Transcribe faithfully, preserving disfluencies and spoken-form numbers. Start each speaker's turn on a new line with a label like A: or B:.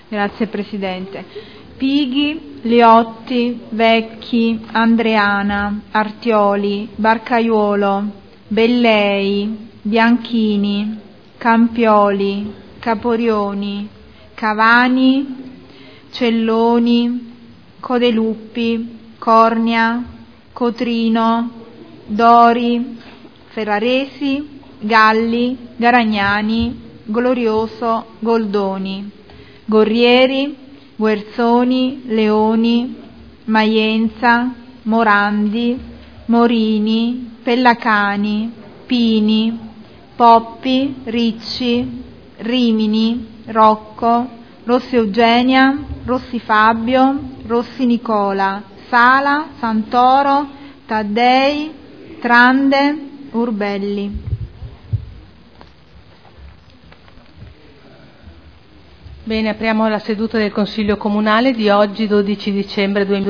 A: Grazie Presidente. Pighi, Liotti, Vecchi, Andreana, Artioli, Barcaiuolo, Bellei, Bianchini, Campioli, Caporioni, Cavani, Celloni, Codeluppi, Cornia, Cotrino, Dori, Ferraresi, Galli, Garagnani, Glorioso, Goldoni, Gorrieri, Guerzoni, Leoni, Maienza, Morandi, Morini, Pellacani, Pini, Poppi, Ricci, Rimini, Rocco, Rossi Eugenia, Rossi Fabio, Rossi Nicola, Sala, Santoro, Taddei, Trande, Urbelli.
B: Bene, apriamo la seduta del Consiglio Comunale di oggi, dodici dicembre duemiladiciotto.